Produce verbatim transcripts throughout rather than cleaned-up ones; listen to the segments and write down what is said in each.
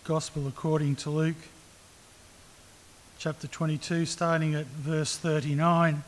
Gospel according to Luke, chapter twenty-two, starting at verse thirty-nine.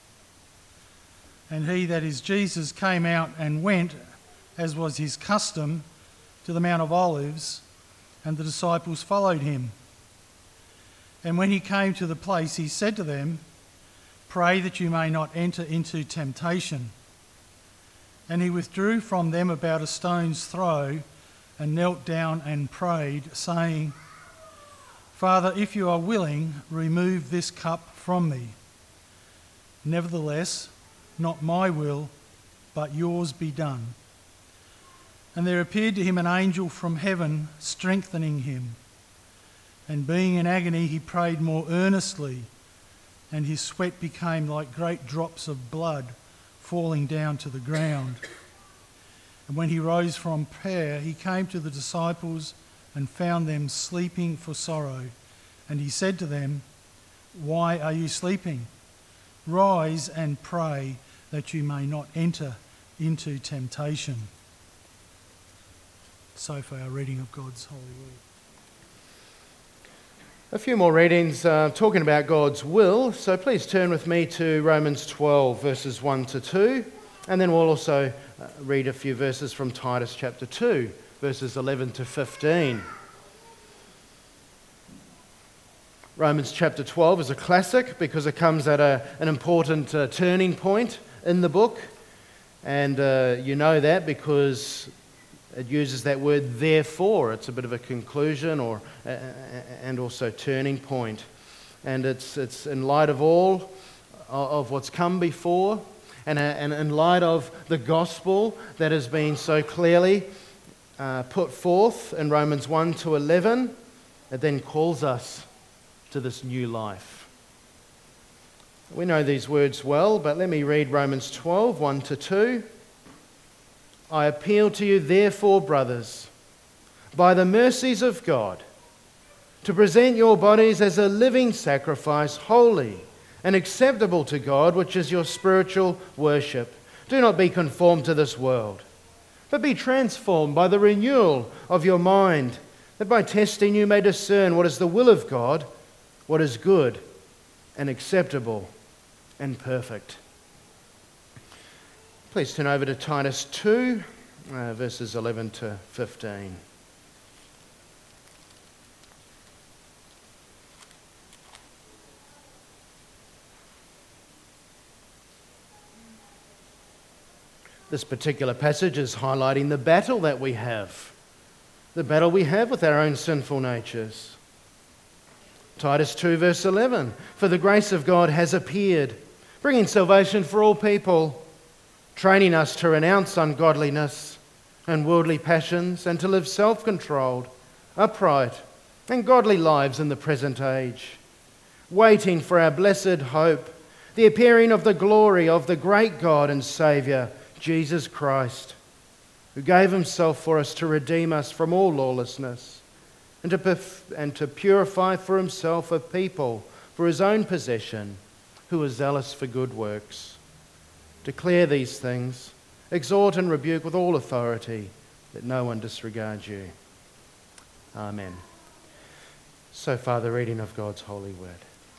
And he, that is Jesus, came out and went, as was his custom, to the Mount of Olives, and the disciples followed him. And when he came to the place, he said to them, "Pray that you may not enter into temptation." And he withdrew from them about a stone's throw, and knelt down and prayed, saying, "Father, if you are willing, remove this cup from me. Nevertheless, not my will, but yours be done." And there appeared to him an angel from heaven, strengthening him. And being in agony, he prayed more earnestly, and his sweat became like great drops of blood falling down to the ground. And when he rose from prayer, he came to the disciples and found them sleeping for sorrow. And he said to them, "Why are you sleeping? Rise and pray that you may not enter into temptation." So far, our reading of God's holy word. A few more readings uh, talking about God's will. So please turn with me to Romans twelve, verses one to two. And then we'll also uh, read a few verses from Titus chapter two, verses eleven to fifteen. Romans chapter twelve is a classic because it comes at a, an important uh, turning point in the book. And uh, you know that because it uses that word therefore. It's a bit of a conclusion or uh, and also turning point. And it's it's in light of all of what's come before, and, uh, and in light of the gospel that has been so clearly uh, put forth in Romans one to eleven, it then calls us to this new life. We know these words well, but let me read Romans twelve, one to two. "I appeal to you, therefore, brothers, by the mercies of God, to present your bodies as a living sacrifice, holy and acceptable to God, which is your spiritual worship. Do not be conformed to this world, but be transformed by the renewal of your mind, that by testing you may discern what is the will of God, what is good and acceptable and perfect." Please turn over to Titus two, uh, verses eleven to fifteen. This particular passage is highlighting the battle that we have, the battle we have with our own sinful natures. Titus two, verse eleven, "For the grace of God has appeared, bringing salvation for all people, training us to renounce ungodliness and worldly passions, and to live self-controlled, upright, and godly lives in the present age, waiting for our blessed hope, the appearing of the glory of the great God and Saviour, Jesus Christ, who gave himself for us to redeem us from all lawlessness, and to, perf- and to purify for himself a people for his own possession, who are zealous for good works. Declare these things, exhort and rebuke with all authority, that no one disregard you." Amen. So far, the reading of God's holy word.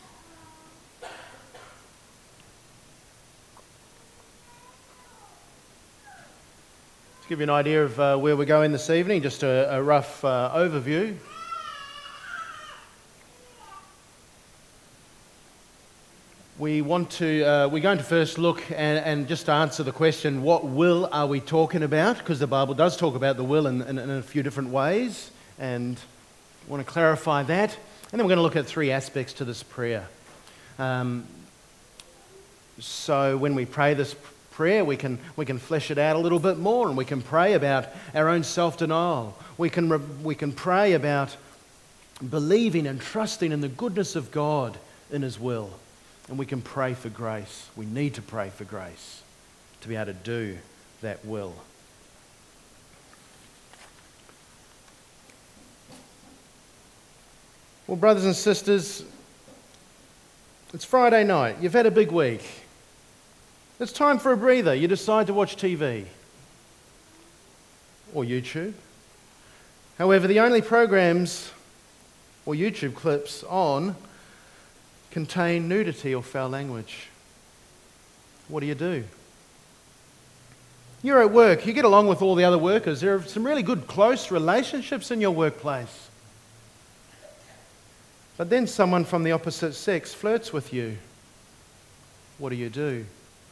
To give you an idea of uh, where we're going this evening, just a, a rough uh, overview. We want to, uh, we're going to first look and, and just answer the question, what will are we talking about? Because the Bible does talk about the will in, in, in a few different ways, and I want to clarify that. And then we're going to look at three aspects to this prayer. Um, so when we pray this prayer, we can we can flesh it out a little bit more, and we can pray about our own self-denial. We can re- we can pray about believing and trusting in the goodness of God in his will. And we can pray for grace. We need to pray for grace to be able to do that will. Well, brothers and sisters, it's Friday night. You've had a big week. It's time for a breather. You decide to watch T V or YouTube. However, the only programs or YouTube clips on contain nudity or foul language. What do you do? You're at work, you get along with all the other workers. There are some really good close relationships in your workplace. But then someone from the opposite sex flirts with you. What do you do?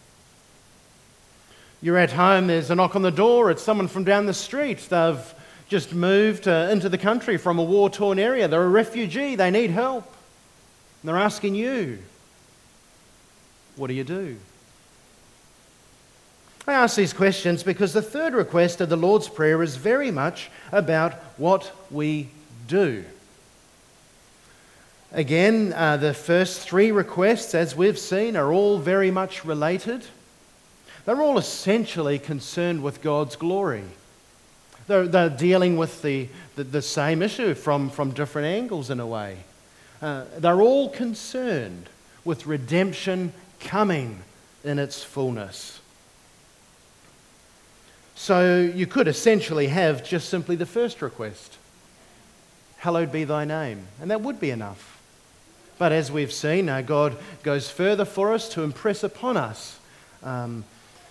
You're at home, there's a knock on the door, it's someone from down the street. They've just moved uh, into the country from a war-torn area. They're a refugee, they need help. And they're asking you, what do you do? I ask these questions because the third request of the Lord's Prayer is very much about what we do. Again, uh, the first three requests, as we've seen, are all very much related. They're all essentially concerned with God's glory. They're, they're dealing with the, the, the same issue from, from different angles in a way. Uh, they're all concerned with redemption coming in its fullness. So you could essentially have just simply the first request. Hallowed be thy name. And that would be enough. But as we've seen, uh, God goes further for us to impress upon us um,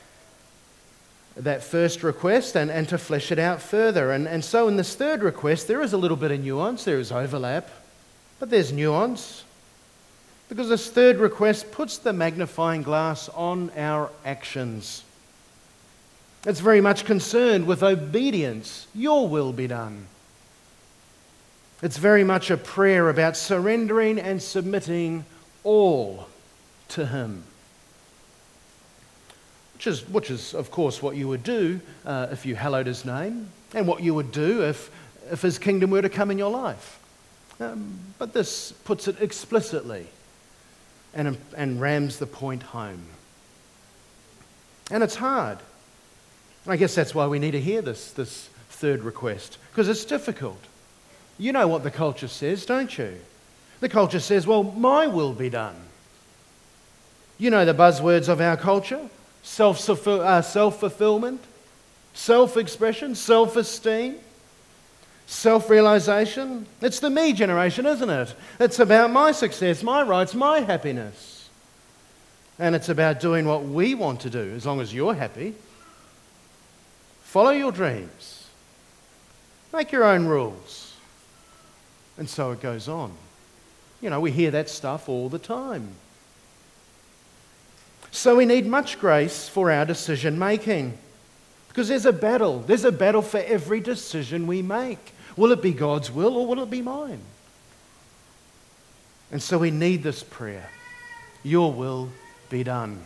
that first request and, and to flesh it out further. And, and so in this third request, there is a little bit of nuance, there is overlap, but there's nuance. Because this third request puts the magnifying glass on our actions. It's very much concerned with obedience. Your will be done. It's very much a prayer about surrendering and submitting all to Him. Which is, which is of course, what you would do uh, if you hallowed His name, and what you would do if, if His kingdom were to come in your life. Um, but this puts it explicitly and, and rams the point home. And it's hard. I guess that's why we need to hear this, this third request, because it's difficult. You know what the culture says, don't you? The culture says, well, my will be done. You know the buzzwords of our culture: self, uh, self-fulfillment, self-expression, self-esteem, self-realization. It's the me generation, isn't it? It's about my success, my rights, my happiness. And it's about doing what we want to do, as long as you're happy. Follow your dreams. Make your own rules. And so it goes on. You know, we hear that stuff all the time. So we need much grace for our decision making. Because there's a battle. There's a battle for every decision we make. Will it be God's will or will it be mine? And so we need this prayer. Your will be done.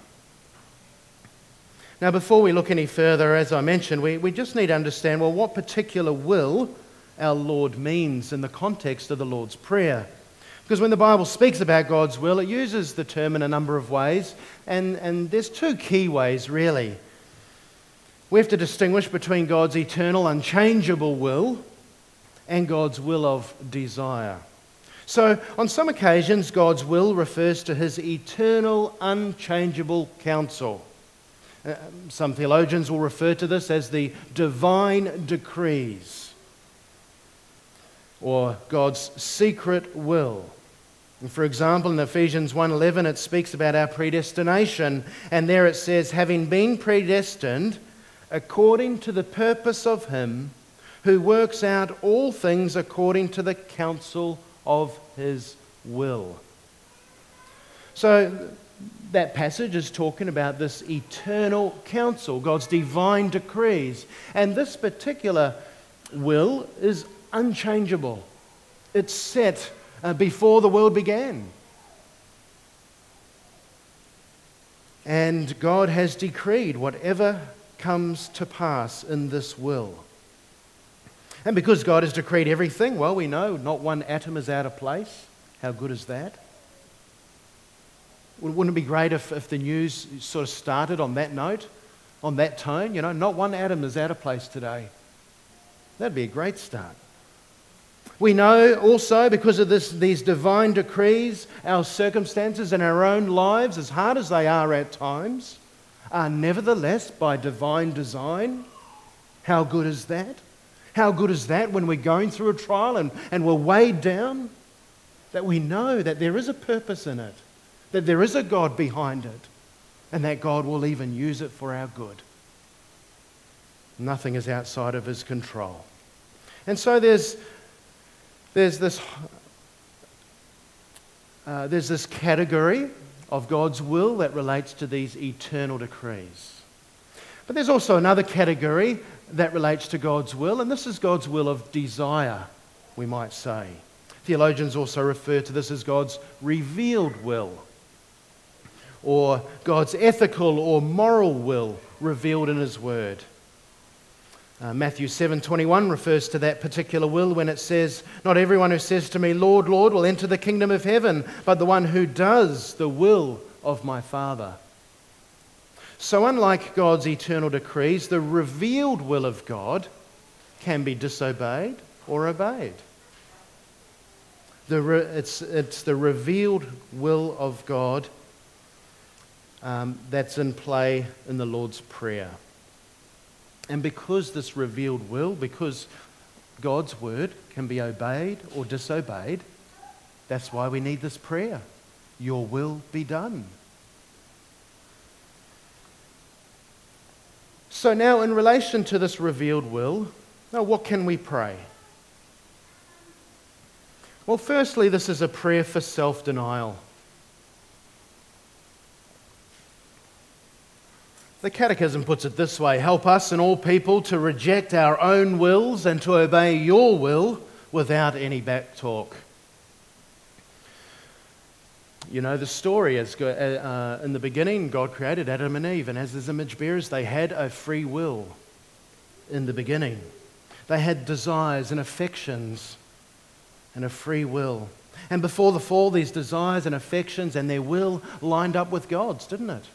Now, before we look any further, as I mentioned, we, we just need to understand, well, what particular will our Lord means in the context of the Lord's Prayer. Because when the Bible speaks about God's will, it uses the term in a number of ways, and, and there's two key ways, really. We have to distinguish between God's eternal, unchangeable will and God's will of desire. So, on some occasions, God's will refers to His eternal, unchangeable counsel. Uh, some theologians will refer to this as the divine decrees, or God's secret will. And for example, in Ephesians one eleven, it speaks about our predestination, and there it says, having been predestined according to the purpose of Him who works out all things according to the counsel of His will. So that passage is talking about this eternal counsel, God's divine decrees. And this particular will is unchangeable. It's set uh, before the world began. And God has decreed whatever comes to pass in this will. And because God has decreed everything, well, we know not one atom is out of place. How good is that? Wouldn't it be great if, if the news sort of started on that note, on that tone? You know, not one atom is out of place today. That'd be a great start. We know also, because of this, these divine decrees, our circumstances and our own lives, as hard as they are at times, are nevertheless by divine design. How good is that? How good is that when we're going through a trial and, and we're weighed down? That we know that there is a purpose in it, that there is a God behind it, and that God will even use it for our good. Nothing is outside of his control. And so there's, there's, this, uh, there's this category of God's will that relates to these eternal decrees. But there's also another category that relates to God's will, and this is God's will of desire, we might say. Theologians also refer to this as God's revealed will, or God's ethical or moral will revealed in his word. Uh, Matthew seven twenty-one refers to that particular will when it says, "Not everyone who says to me, 'Lord, Lord,' will enter the kingdom of heaven, but the one who does the will of my Father." So unlike God's eternal decrees, the revealed will of God can be disobeyed or obeyed. The re- it's, it's the revealed will of God um, that's in play in the Lord's Prayer. And because this revealed will, because God's word can be obeyed or disobeyed, that's why we need this prayer. Your will be done. So now in relation to this revealed will, now what can we pray? Well, firstly, this is a prayer for self-denial. The Catechism puts it this way: "Help us and all people to reject our own wills and to obey your will without any backtalk." You know the story. As uh, in the beginning, God created Adam and Eve, and as his image bearers, they had a free will in the beginning. They had desires and affections and a free will. And before the fall, these desires and affections and their will lined up with God's, didn't it?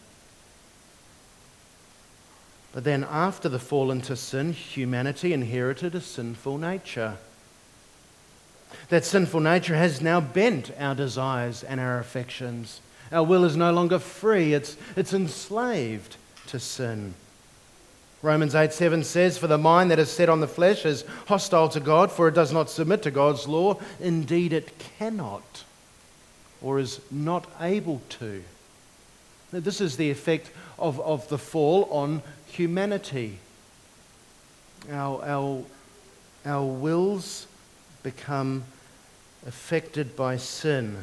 But then after the fall into sin, humanity inherited a sinful nature. That sinful nature has now bent our desires and our affections. Our will is no longer free, it's, it's enslaved to sin. Romans eight seven says, "For the mind that is set on the flesh is hostile to God, for it does not submit to God's law. Indeed, it cannot, or is not able to." Now, this is the effect of, of the fall on humanity. Our, our, our wills become affected by sin.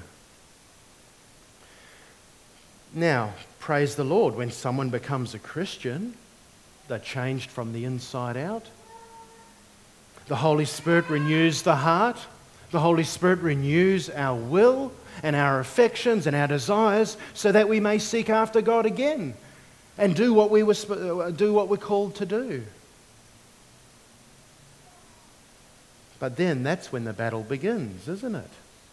Now, praise the Lord, when someone becomes a Christian, they're changed from the inside out. The Holy Spirit renews the heart. The Holy Spirit renews our will and our affections and our desires so that we may seek after God again and do what we were, do what we're called to do. But then that's when the battle begins, isn't it?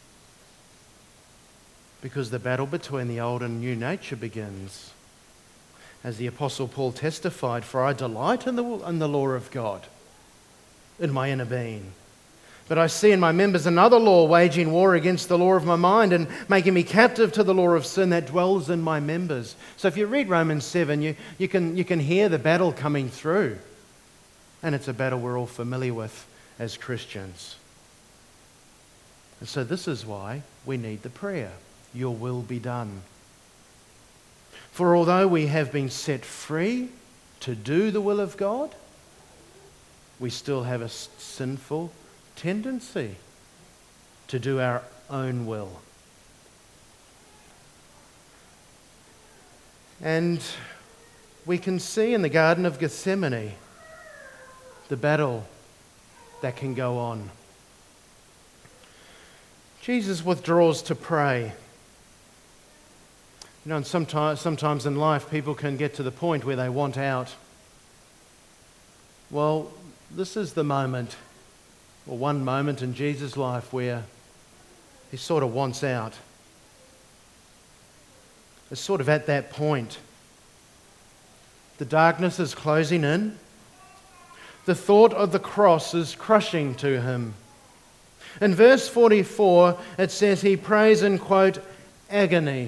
Because the battle between the old and new nature begins. As the Apostle Paul testified, "For I delight in the, in the law of God, in my inner being. But I see in my members another law, waging war against the law of my mind and making me captive to the law of sin that dwells in my members." So if you read Romans seven, you, you, can, you can hear the battle coming through. And it's a battle we're all familiar with as Christians. And so this is why we need the prayer, "Your will be done." For although we have been set free to do the will of God, we still have a sinful tendency to do our own will. And we can see in the Garden of Gethsemane the battle that can go on. Jesus withdraws to pray. You know, and sometimes, sometimes in life people can get to the point where they want out. Well, this is the moment, or one moment in Jesus' life where he sort of wants out. It's sort of at that point. The darkness is closing in. The thought of the cross is crushing to him. In verse forty-four, it says he prays in, quote, agony.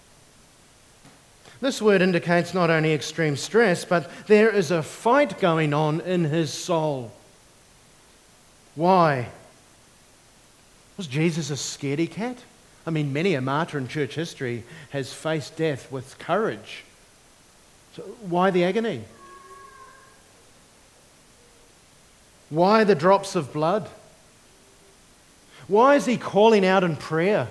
This word indicates not only extreme stress, but there is a fight going on in his soul. Why? Was Jesus a scaredy cat? I mean, many a martyr in church history has faced death with courage. So why the agony? Why the drops of blood? Why is he calling out in prayer?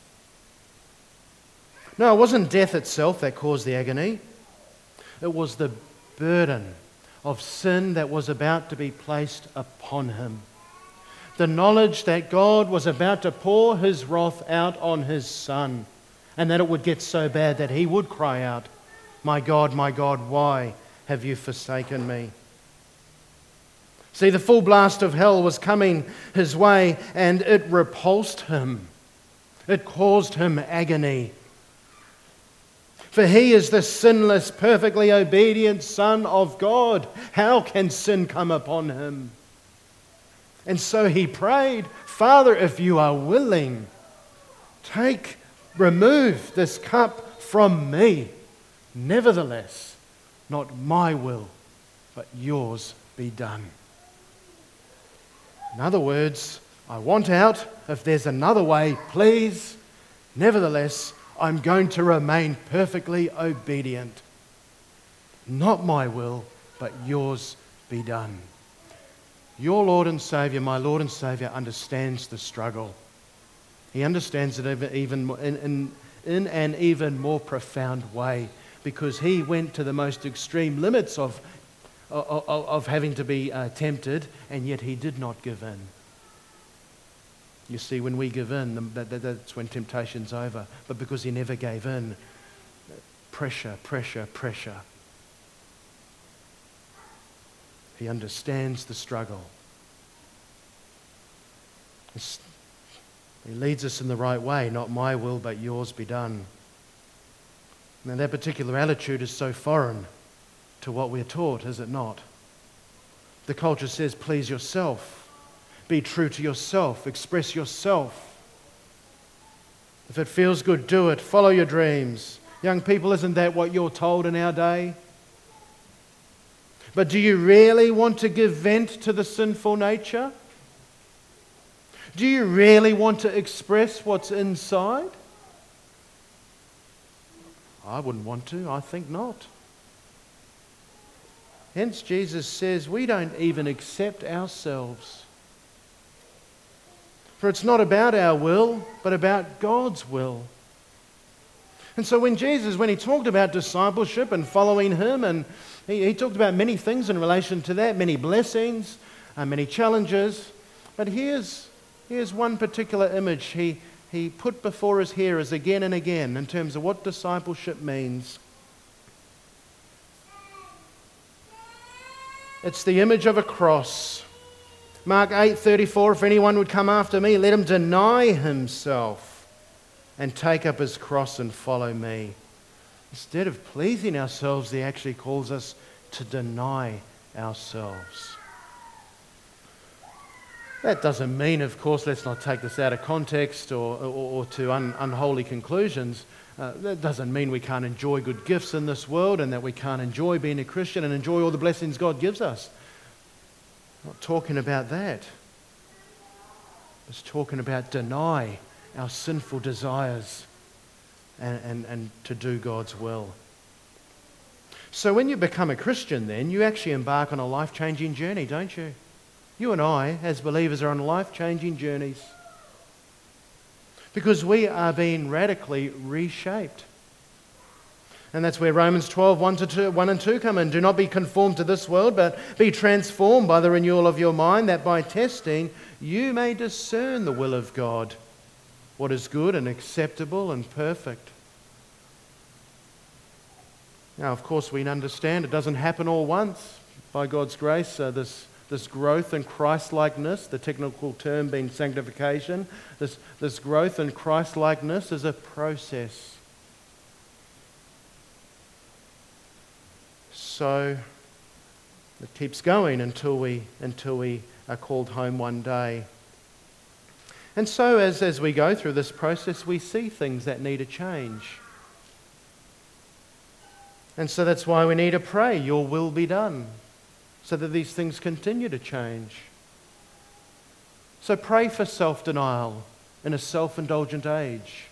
No, it wasn't death itself that caused the agony. It was the burden of sin that was about to be placed upon him. The knowledge that God was about to pour his wrath out on his Son, and that it would get so bad that he would cry out, "My God, my God, why have you forsaken me?" See, the full blast of hell was coming his way, and it repulsed him. It caused him agony. For he is the sinless, perfectly obedient Son of God. How can sin come upon him? And so he prayed, "Father, if you are willing, take, remove this cup from me. Nevertheless, not my will, but yours be done." In other words, I want out. If there's another way, please. Nevertheless, I'm going to remain perfectly obedient. Not my will, but yours be done. Your Lord and Saviour, my Lord and Saviour, understands the struggle. He understands it even in, in, in an even more profound way, because he went to the most extreme limits of, of, of having to be uh, tempted, and yet he did not give in. You see, when we give in, that, that, that's when temptation's over. But because he never gave in, pressure, pressure, pressure. He understands the struggle. He leads us in the right way. Not my will, but yours be done. Now, that particular attitude is so foreign to what we're taught, is it not? The culture says, please yourself. Be true to yourself. Express yourself. If it feels good, do it. Follow your dreams. Young people, isn't that what you're told in our day? But do you really want to give vent to the sinful nature? Do you really want to express what's inside? I wouldn't want to. I think not. Hence, Jesus says we don't even accept ourselves. For it's not about our will, but about God's will. And so when Jesus, when he talked about discipleship and following him, and he, he talked about many things in relation to that, many blessings, uh, many challenges. But here's, here's one particular image he, he put before his hearers again and again in terms of what discipleship means. It's the image of a cross. Mark eight thirty-four, if anyone would come after me, let him deny himself and take up his cross and follow me. Instead of pleasing ourselves, he actually calls us to deny ourselves. That doesn't mean, of course, let's not take this out of context or, or, or to un, unholy conclusions. Uh, that doesn't mean we can't enjoy good gifts in this world and that we can't enjoy being a Christian and enjoy all the blessings God gives us. I'm not talking about that. It's talking about deny our sinful desires and, and, and to do God's will. So when you become a Christian then, you actually embark on a life-changing journey, don't you? You and I, as believers, are on life-changing journeys because we are being radically reshaped. And that's where Romans twelve, one to two, one and two come in. Do not be conformed to this world, but be transformed by the renewal of your mind, that by testing you may discern the will of God, what is good and acceptable and perfect. Now, of course, we understand it doesn't happen all once. By God's grace, uh, this, this growth in Christ-likeness, the technical term being sanctification, this, this growth in Christ-likeness is a process. So it keeps going until we, until we are called home one day. And so as, as we go through this process, we see things that need a change. And so that's why we need to pray, your will be done, so that these things continue to change. So pray for self-denial in a self-indulgent age.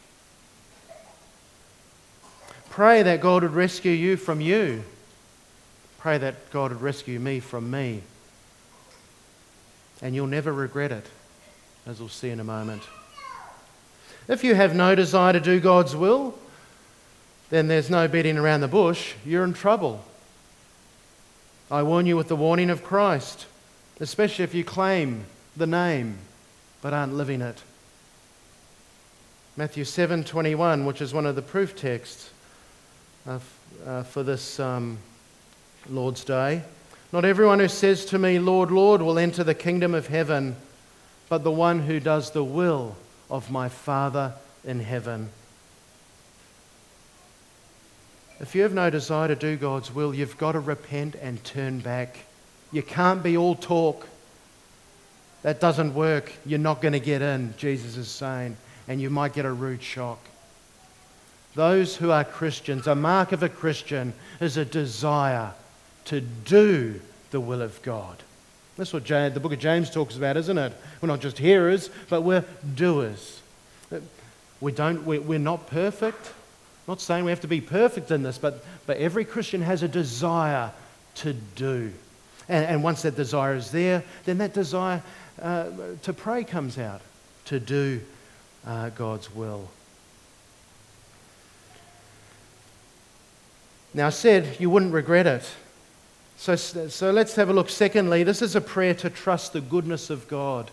Pray that God would rescue you from you. Pray that God would rescue me from me. And you'll never regret it, as we'll see in a moment. If you have no desire to do God's will, then there's no beating around the bush. You're in trouble. I warn you with the warning of Christ, especially if you claim the name but aren't living it. Matthew seven twenty-one, which is one of the proof texts uh, f- uh, for this um, Lord's Day. Not everyone who says to me, Lord, Lord, will enter the kingdom of heaven, but the one who does the will of my Father in heaven. If you have no desire to do God's will, you've got to repent and turn back. You can't be all talk. That doesn't work. You're not going to get in, Jesus is saying, and you might get a rude shock. Those who are Christians, a mark of a Christian is a desire to do the will of God. That's what James, the book of James talks about, isn't it? We're not just hearers, but we're doers. We don't, we're not perfect. I'm not saying we have to be perfect in this, but, but every Christian has a desire to do. And, and once that desire is there, then that desire uh, to pray comes out, to do uh, God's will. Now, I said you wouldn't regret it. So, so let's have a look. Secondly, this is a prayer to trust the goodness of God.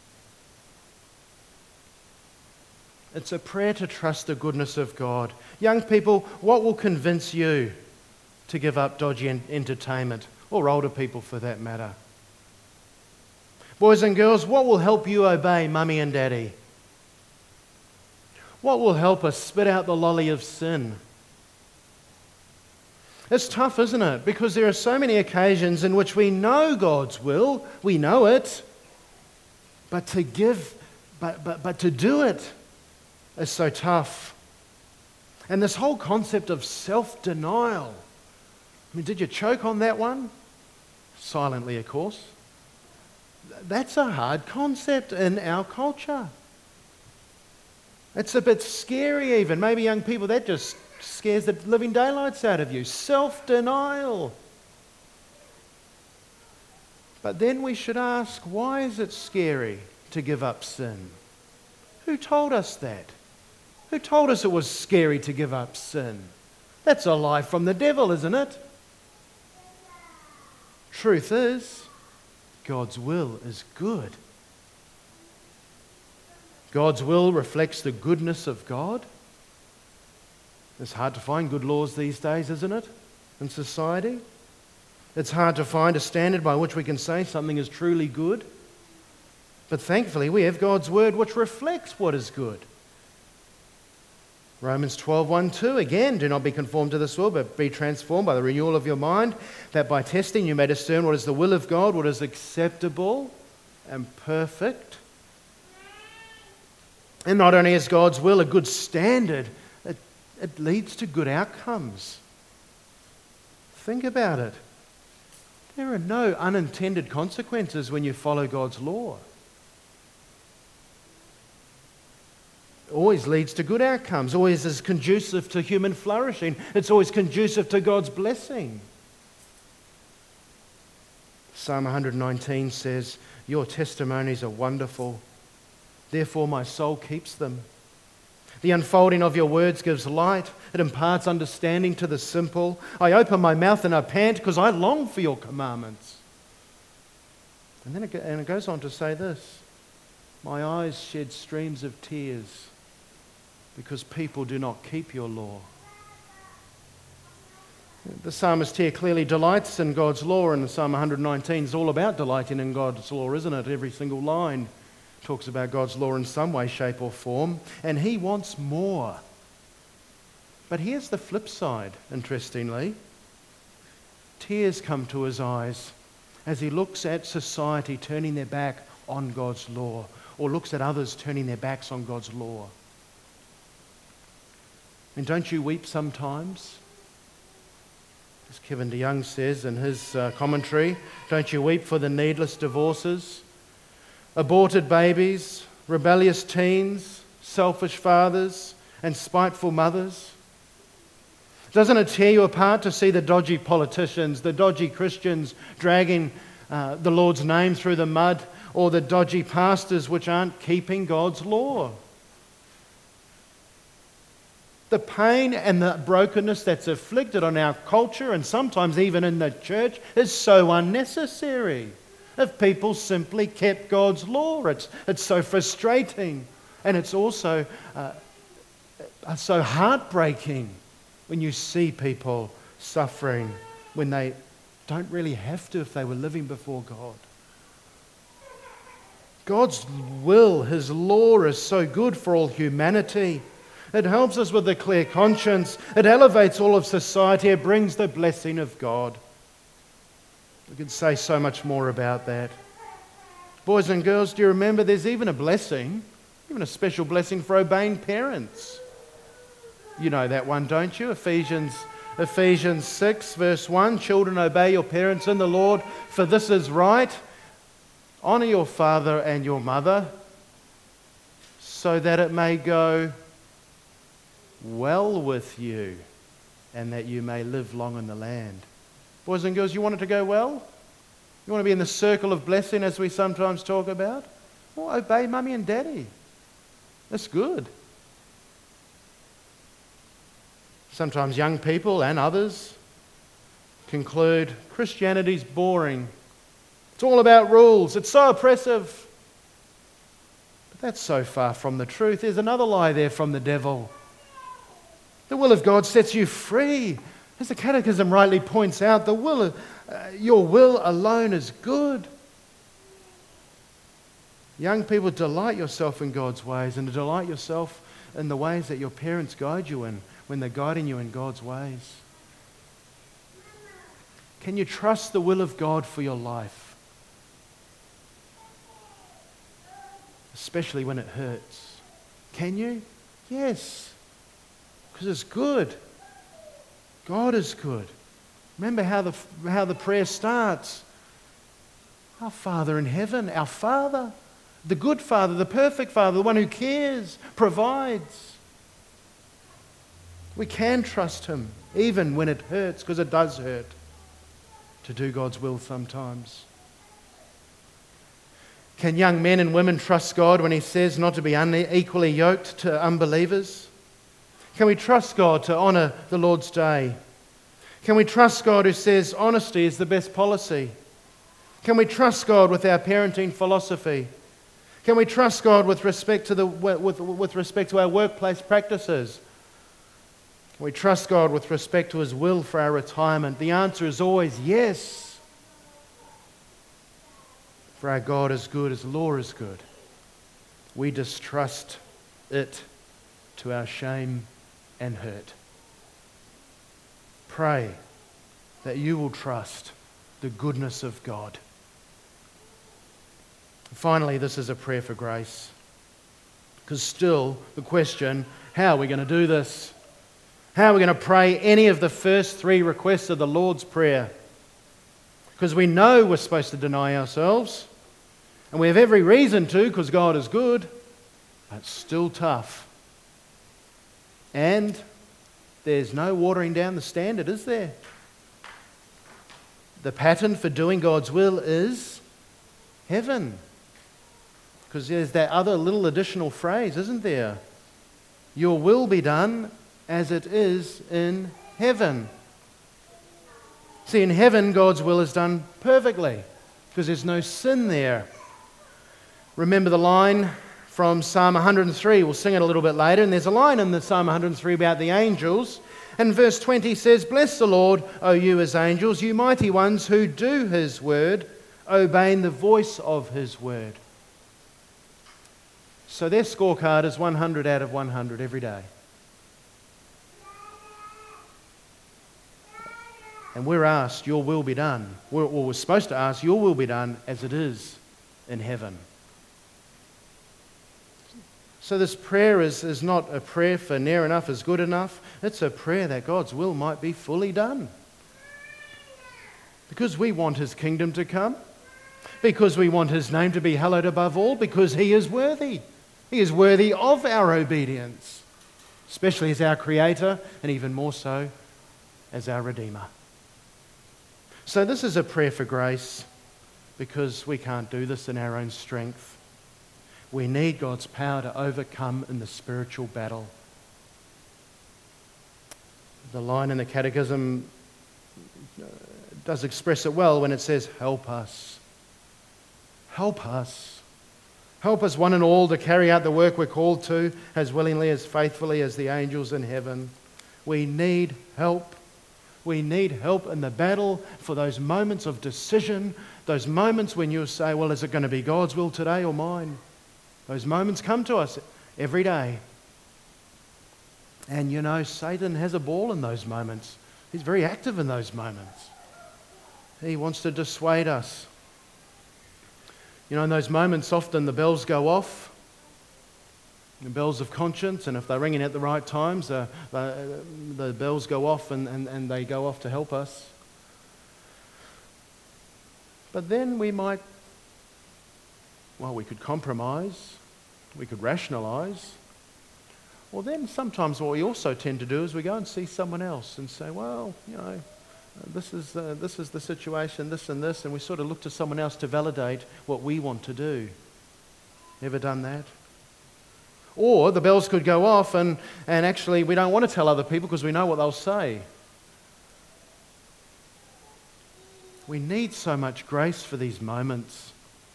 It's a prayer to trust the goodness of God. Young people, what will convince you to give up dodgy entertainment? Or older people for that matter. Boys and girls, what will help you obey mummy and daddy? What will help us spit out the lolly of sin? It's tough, isn't it? Because there are so many occasions in which we know God's will, we know it, but to give, but, but, but to do it is so tough. And this whole concept of self-denial, I mean, did you choke on that one? Silently, of course. That's a hard concept in our culture. It's a bit scary even. Maybe young people, that just scares the living daylights out of you. Self-denial. But then we should ask, why is it scary to give up sin? Who told us that? Who told us it was scary to give up sin? That's a lie from the devil, isn't it? Truth is, God's will is good. God's will reflects the goodness of God. It's hard to find good laws these days, isn't it, in society? It's hard to find a standard by which we can say something is truly good. But thankfully, we have God's word which reflects what is good. Romans twelve, one, two, again, do not be conformed to this world, but be transformed by the renewal of your mind, that by testing you may discern what is the will of God, what is acceptable and perfect. And not only is God's will a good standard, it, it leads to good outcomes. Think about it. There are no unintended consequences when you follow God's law. Always leads to good outcomes, always is conducive to human flourishing. It's always conducive to God's blessing. Psalm one nineteen says, your testimonies are wonderful, therefore my soul keeps them. The unfolding of your words gives light, it imparts understanding to the simple. I open my mouth and I pant because I long for your commandments. And then it, and it goes on to say this, my eyes shed streams of tears because people do not keep your law. The psalmist here clearly delights in God's law, and Psalm one nineteen is all about delighting in God's law, isn't it? Every single line talks about God's law in some way, shape or form, and he wants more. But here's the flip side, interestingly. Tears come to his eyes as he looks at society turning their back on God's law, or looks at others turning their backs on God's law. And don't you weep sometimes? As Kevin DeYoung says in his uh, commentary, don't you weep for the needless divorces, aborted babies, rebellious teens, selfish fathers, and spiteful mothers? Doesn't it tear you apart to see the dodgy politicians, the dodgy Christians dragging uh, the Lord's name through the mud, or the dodgy pastors which aren't keeping God's law? The pain and the brokenness that's afflicted on our culture and sometimes even in the church is so unnecessary. If people simply kept God's law, it's, it's so frustrating, and it's also uh, so heartbreaking when you see people suffering when they don't really have to if they were living before God. God's will, His law is so good for all humanity. It helps us with a clear conscience. It elevates all of society. It brings the blessing of God. We could say so much more about that. Boys and girls, do you remember there's even a blessing, even a special blessing for obeying parents? You know that one, don't you? Ephesians, Ephesians six, verse one, children, obey your parents in the Lord, for this is right. Honour your father and your mother, so that it may go well with you, and that you may live long in the land. Boys and girls, you want it to go well? You want to be in the circle of blessing as we sometimes talk about? Well, obey mummy and daddy. That's good. Sometimes young people and others conclude Christianity's boring. It's all about rules. It's so oppressive. But that's so far from the truth. There's another lie there from the devil. The will of God sets you free. As the Catechism rightly points out, the will of, uh, your will alone is good. Young people, delight yourself in God's ways, and delight yourself in the ways that your parents guide you in when they're guiding you in God's ways. Can you trust the will of God for your life? Especially when it hurts. Can you? Yes. Because it's good. God is good. Remember how the, how the prayer starts. Our Father in heaven, our Father, the good Father, the perfect Father, the one who cares, provides. We can trust Him, even when it hurts, because it does hurt to do God's will sometimes. Can young men and women trust God when He says not to be unequally yoked to unbelievers? Can we trust God to honour the Lord's day? Can we trust God who says honesty is the best policy? Can we trust God with our parenting philosophy? Can we trust God with respect to the with, with respect to our workplace practices? Can we trust God with respect to His will for our retirement? The answer is always yes. For our God is good, His law is good. We distrust it to our shame and hurt. Pray that you will trust the goodness of God. Finally, this is a prayer for grace. Because still, the question, how are we going to do this? How are we going to pray any of the first three requests of the Lord's Prayer? Because we know we're supposed to deny ourselves, and we have every reason to, because God is good, but it's still tough. And there's no watering down the standard, is there? The pattern for doing God's will is heaven. Because there's that other little additional phrase, isn't there? Your will be done as it is in heaven. See, in heaven, God's will is done perfectly because there's no sin there. Remember the line from Psalm one hundred three. We'll sing it a little bit later. And there's a line in the Psalm one hundred three about the angels. And verse twenty says, "Bless the Lord, O you His angels, you mighty ones who do His word, obeying the voice of His word." So their scorecard is one hundred out of one hundred every day. And we're asked, your will be done. We're, well, we're supposed to ask, your will be done as it is in heaven. So this prayer is, is not a prayer for near enough is good enough. It's a prayer that God's will might be fully done. Because we want His kingdom to come. Because we want his name to be hallowed above all, because he is worthy. He is worthy of our obedience, especially as our Creator, and even more so as our Redeemer. So this is a prayer for grace, because we can't do this in our own strength. We need God's power to overcome in the spiritual battle. The line in the Catechism does express it well when it says, help us. Help us. Help us one and all to carry out the work we're called to as willingly, as faithfully as the angels in heaven. We need help. We need help in the battle for those moments of decision, those moments when you say, well, is it going to be God's will today or mine? Those moments come to us every day. And you know, Satan has a ball in those moments. He's very active in those moments. He wants to dissuade us. You know, in those moments, often the bells go off, the bells of conscience, and if they're ringing at the right times, uh, the, the bells go off and, and, and they go off to help us. But then we might, well, we could compromise, we could rationalise. Well, then sometimes what we also tend to do is we go and see someone else and say, well, you know, this is uh, this is the situation, this and this, and we sort of look to someone else to validate what we want to do. Ever done that? Or the bells could go off and, and actually we don't want to tell other people because we know what they'll say. We need so much grace for these moments.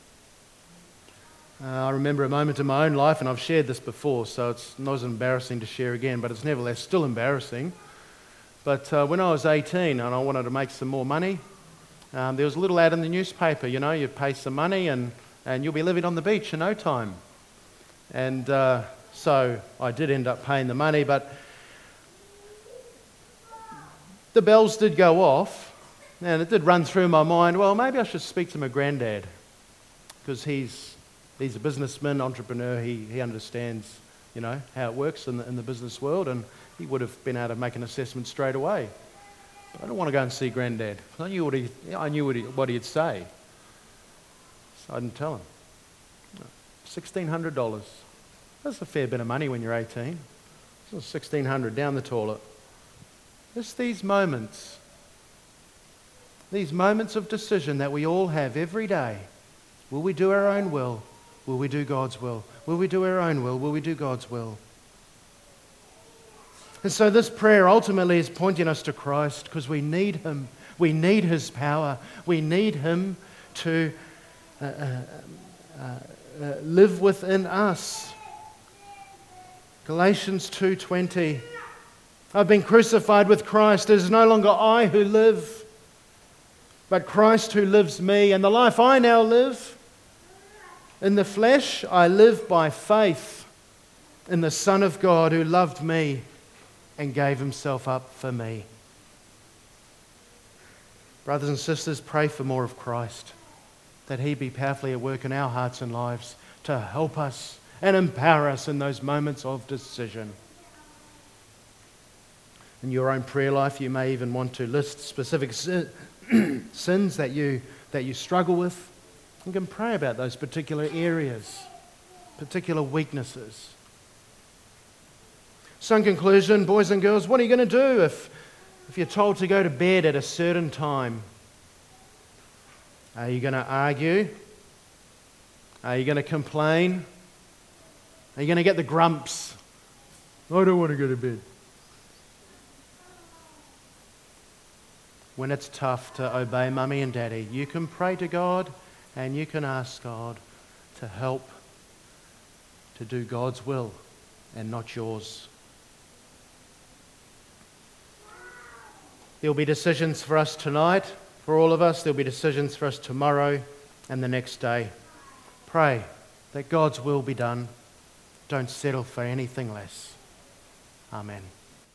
Uh, I remember a moment in my own life, and I've shared this before, so it's not as embarrassing to share again, but it's nevertheless still embarrassing. But uh, when I was eighteen and I wanted to make some more money, um, there was a little ad in the newspaper, you know, you pay some money and, and you'll be living on the beach in no time. And uh, so I did end up paying the money, but the bells did go off, and it did run through my mind, well, maybe I should speak to my granddad, because he's he's a businessman, entrepreneur, he, he understands, you know, how it works in the, in the business world, and he would have been able to make an assessment straight away. But I don't want to go and see Granddad. I knew what, he, I knew what, he, what he'd say. So I didn't tell him. sixteen hundred dollars. That's a fair bit of money when you're eighteen. So sixteen hundred dollars down the toilet. Just these moments. These moments of decision that we all have every day. Will we do our own will? Will we do God's will? Will we do our own will? Will we do God's will? And so this prayer ultimately is pointing us to Christ, because we need Him. We need His power. We need Him to uh, uh, uh, uh, live within us. Galatians two twenty. I've been crucified with Christ. It is no longer I who live, but Christ who lives me. And the life I now live in the flesh, I live by faith in the Son of God who loved me and gave Himself up for me. Brothers and sisters, pray for more of Christ, that He be powerfully at work in our hearts and lives to help us and empower us in those moments of decision. In your own prayer life, you may even want to list specific sins that you, that you struggle with. You can pray about those particular areas, particular weaknesses. So in conclusion, boys and girls, what are you going to do if, if you're told to go to bed at a certain time? Are you going to argue? Are you going to complain? Are you going to get the grumps? I don't want to go to bed. When it's tough to obey Mummy and Daddy, you can pray to God and you can ask God to help to do God's will and not yours. There'll be decisions for us tonight, for all of us. There'll be decisions for us tomorrow and the next day. Pray that God's will be done. Don't settle for anything less. Amen.